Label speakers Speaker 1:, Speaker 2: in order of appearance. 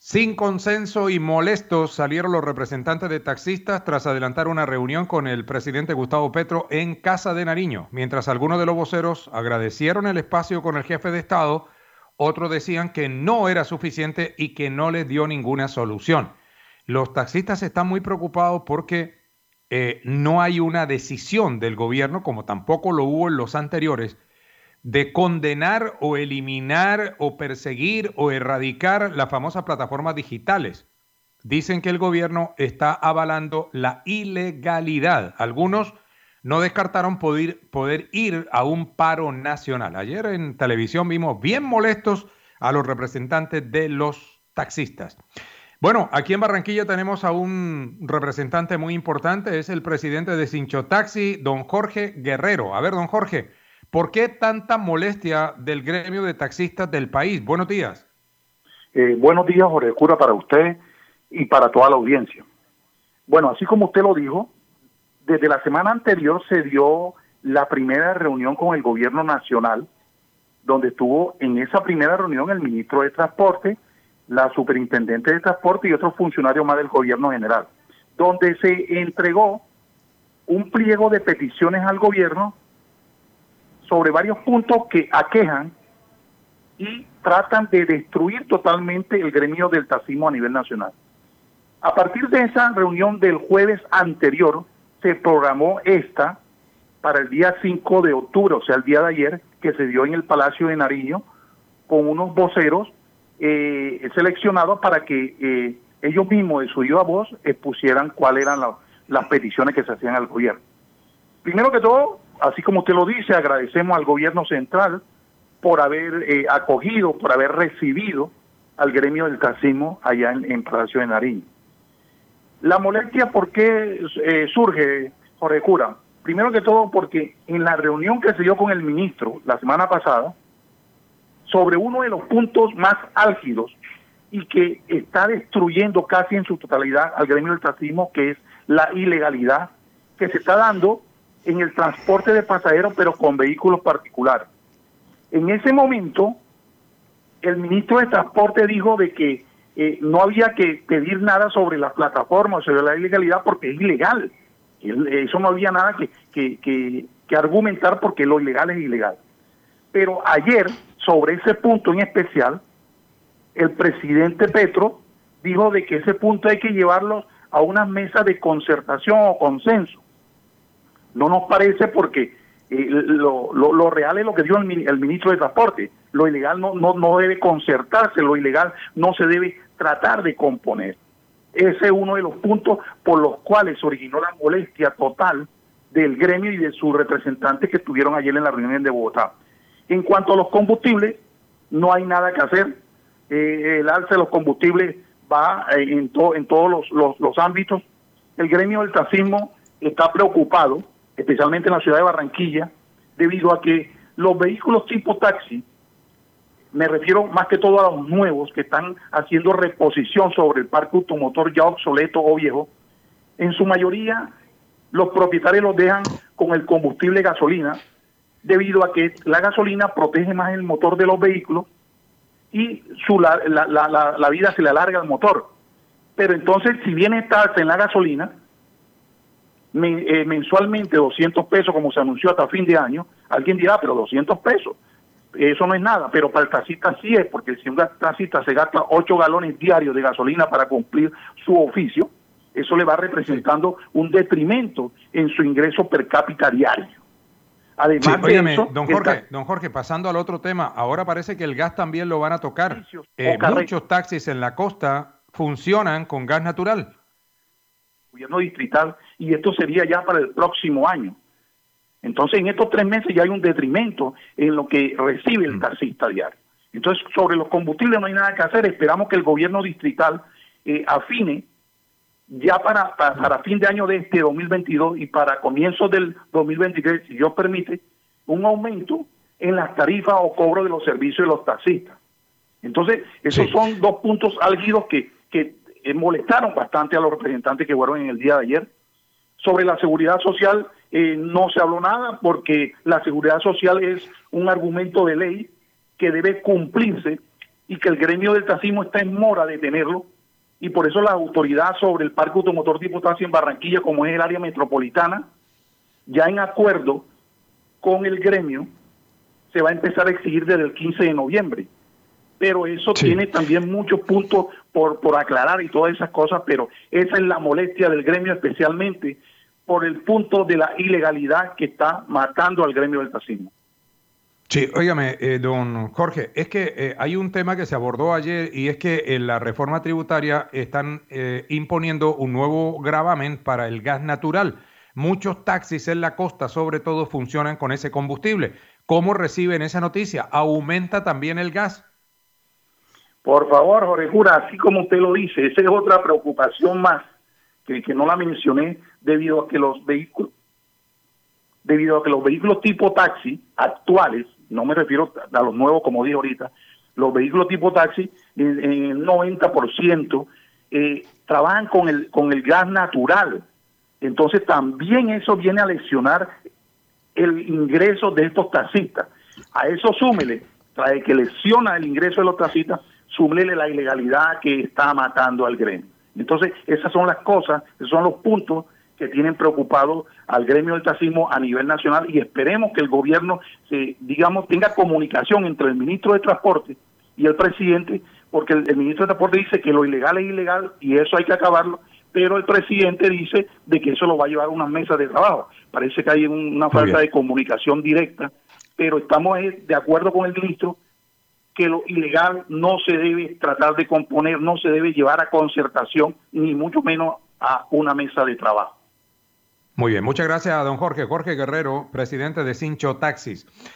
Speaker 1: Sin consenso y molestos salieron los representantes de taxistas tras adelantar una reunión con el presidente Gustavo Petro en Casa de Nariño. Mientras algunos de los voceros agradecieron el espacio con el jefe de Estado, otros decían que no era suficiente y que no les dio ninguna solución. Los taxistas están muy preocupados porque no hay una decisión del gobierno, como tampoco lo hubo en los anteriores, de condenar o eliminar o perseguir o erradicar las famosas plataformas digitales. Dicen que el gobierno está avalando la ilegalidad. Algunos no descartaron poder ir a un paro nacional. Ayer en televisión vimos bien molestos a los representantes de los taxistas. Bueno, aquí en Barranquilla tenemos a un representante muy importante, es el presidente de Sincho Taxi, don Jorge Guerrero. A ver, don Jorge, ¿por qué tanta molestia del gremio de taxistas del país? Buenos días.
Speaker 2: Buenos días, Jorge Cura, para usted y para toda la audiencia. Bueno, así como usted lo dijo, desde la semana anterior se dio la primera reunión con el gobierno nacional, donde estuvo en esa primera reunión el ministro de Transporte, la superintendente de Transporte y otros funcionarios más del gobierno general, donde se entregó un pliego de peticiones al gobierno sobre varios puntos que aquejan y tratan de destruir totalmente el gremio del taxismo a nivel nacional. A partir de esa reunión del jueves anterior, se programó esta para el día 5 de octubre, o sea, el día de ayer, que se dio en el Palacio de Nariño, con unos voceros seleccionados para que ellos mismos, de su viva voz, expusieran cuáles eran las peticiones que se hacían al gobierno. Primero que todo, así como usted lo dice, agradecemos al gobierno central por haber acogido, por haber recibido al gremio del taxismo allá en Palacio de Nariño. La molestia, ¿por qué surge, Jorge Cura? Primero que todo porque en la reunión que se dio con el ministro la semana pasada, sobre uno de los puntos más álgidos y que está destruyendo casi en su totalidad al gremio del taxismo, que es la ilegalidad que se está dando en el transporte de pasajeros, pero con vehículos particulares. En ese momento, el ministro de Transporte dijo de que no había que pedir nada sobre las plataformas, sobre la ilegalidad, porque es ilegal. Eso no había nada que argumentar porque lo ilegal es ilegal. Pero ayer, sobre ese punto en especial, el presidente Petro dijo de que ese punto hay que llevarlo a una mesa de concertación o consenso. No nos parece porque lo real es lo que dijo el ministro de Transporte. Lo ilegal no debe concertarse, lo ilegal no se debe tratar de componer. Ese es uno de los puntos por los cuales se originó la molestia total del gremio y de sus representantes que estuvieron ayer en la reunión de Bogotá. En cuanto a los combustibles, no hay nada que hacer. El alza de los combustibles va en todos los ámbitos. El gremio del taxismo está preocupado, especialmente en la ciudad de Barranquilla, debido a que los vehículos tipo taxi, me refiero más que todo a los nuevos que están haciendo reposición sobre el parque automotor ya obsoleto o viejo, en su mayoría los propietarios los dejan con el combustible gasolina, debido a que la gasolina protege más el motor de los vehículos y la vida se le alarga al motor. Pero entonces, si viene esta alza en la gasolina, mensualmente 200 pesos, como se anunció hasta fin de año, alguien dirá, pero 200 pesos, eso no es nada, pero para el taxista sí es, porque si un taxista se gasta 8 galones diarios de gasolina para cumplir su oficio, eso le va representando un detrimento en su ingreso per cápita diario. Además
Speaker 1: sí, óyeme, de eso, don Jorge, pasando al otro tema, ahora parece que el gas también lo van a tocar. Muchos taxis en la costa funcionan con gas natural.
Speaker 2: Gobierno distrital, y esto sería ya para el próximo año. Entonces, en estos 3 meses ya hay un detrimento en lo que recibe el taxista diario. Entonces, sobre los combustibles no hay nada que hacer. Esperamos que el gobierno distrital afine ya para fin de año de este 2022 y para comienzos del 2023, si Dios permite, un aumento en las tarifas o cobro de los servicios de los taxistas. Entonces, esos son dos puntos álgidos que molestaron bastante a los representantes que fueron en el día de ayer. Sobre la seguridad social no se habló nada porque la seguridad social es un argumento de ley que debe cumplirse y que el gremio del taxismo está en mora de tenerlo, y por eso la autoridad sobre el parque automotor tipo taxi en Barranquilla, como es el área metropolitana, ya en acuerdo con el gremio, se va a empezar a exigir desde el 15 de noviembre. Pero eso tiene también muchos puntos por aclarar y todas esas cosas, pero esa es la molestia del gremio, especialmente por el punto de la ilegalidad que está matando al gremio del taxismo.
Speaker 1: Sí, óigame, don Jorge, es que hay un tema que se abordó ayer y es que en la reforma tributaria están imponiendo un nuevo gravamen para el gas natural. Muchos taxis en la costa, sobre todo, funcionan con ese combustible. ¿Cómo reciben esa noticia? ¿Aumenta también el gas?
Speaker 2: Por favor, Jorge Cura, así como usted lo dice, esa es otra preocupación más que no la mencioné debido a que los vehículos tipo taxi actuales, no me refiero a los nuevos como dije ahorita, los vehículos tipo taxi en el 90% trabajan con el gas natural. Entonces también eso viene a lesionar el ingreso de estos taxistas. A eso súmele, trae que lesiona el ingreso de los taxistas, súmele la ilegalidad que está matando al gremio. Entonces esas son las cosas, esos son los puntos que tienen preocupado al gremio del taxismo a nivel nacional, y esperemos que el gobierno tenga comunicación entre el ministro de Transporte y el presidente, porque el ministro de Transporte dice que lo ilegal es ilegal y eso hay que acabarlo, pero el presidente dice de que eso lo va a llevar a unas mesas de trabajo. Parece que hay una falta de comunicación directa, pero estamos de acuerdo con el ministro que lo ilegal no se debe tratar de componer, no se debe llevar a concertación, ni mucho menos a una mesa de trabajo.
Speaker 1: Muy bien, muchas gracias a don Jorge. Jorge Guerrero, presidente de Cincho Taxis.